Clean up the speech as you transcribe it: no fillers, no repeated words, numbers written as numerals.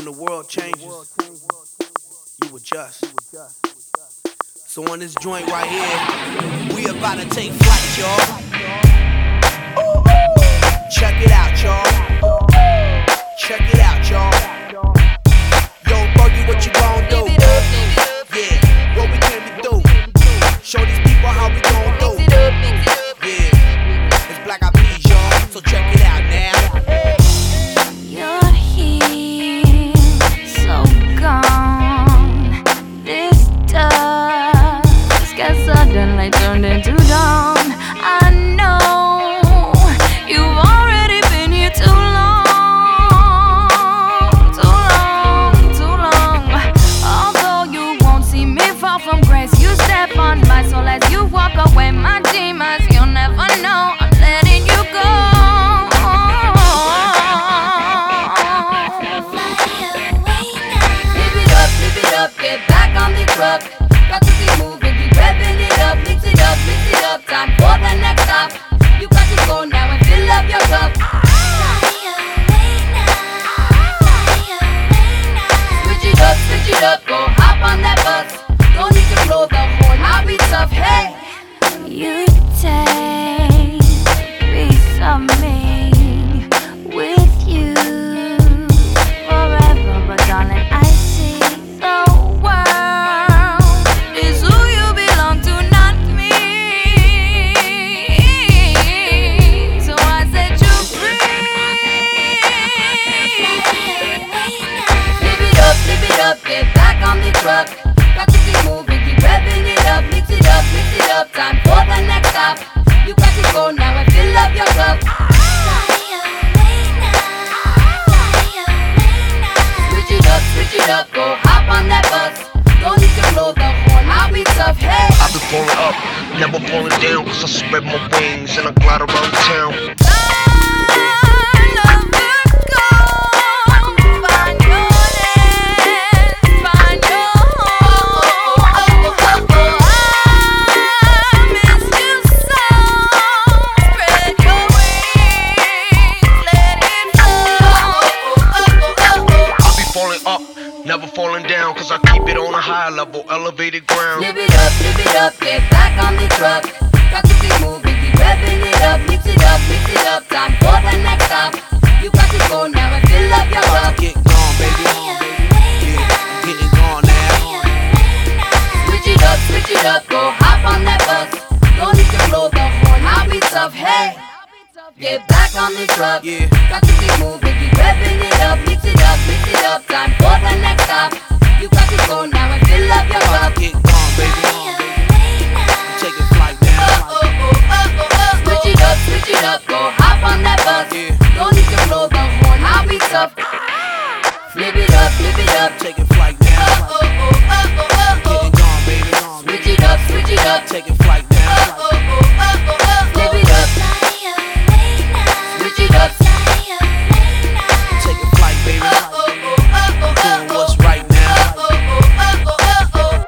When the world changes, you adjust. So on this joint right here, we about to take flight, y'all. Check it out, y'all. Check it out, y'all. Yo, Buggy, what you gon' do? Yeah, what we came to do. Show these people how we gon' do. Yeah, it's Black Eyed Peas, y'all. So check it out now. You're here, so gone. This dusk has suddenly turned into dawn. I know you've already been here too long, too long. Although you won't see me fall from grace, you step on my soul as you walk away. My demons, you'll never know. I'm letting you go. Get back on the truck. Got to be moving, keep revving it up. Mix it up, time for the next stop. You got to go now and fill up your cup. Switch it up, go hop on that bus. Don't need to blow the horn, I'll be tough, hey. You take a piece of me with you forever, but darling, I see the world is who you belong to, not me. So I set you free. Flip it up, get back on the truck. Got to keep moving, keep revving it up. Mix it up, time for the next stop. You got to go now and fill up your cup. Switch it up, go hop on that bus. Don't need to blow the horn, I'll be tough, hey. I've been falling up, never falling down, cause I spread my wings and I glide around town. Never falling down, cause I keep it on a high level, elevated ground. Live it up, get back on the truck. Got to keep moving, keep revving it up. Mix it up, time for the next stop. You got to go now and fill up your cup. Get gone, baby. Yeah, I'm getting gone now. Switch it up, go hop on that bus. Don't need to blow the horn, I'll be tough, hey. Get back on the truck. Yeah. Got to keep moving, keep revving it up. Mix it up, time for the next stop. You got to go now and fill up your cup. Get gone, baby. I'm taking flight now. Switch it up, go hop on that bus. Yeah. Don't need to blow the horn, I'll be tough. Flip it up, I'm taking flight now. Getting gone, baby. switch it up. Taking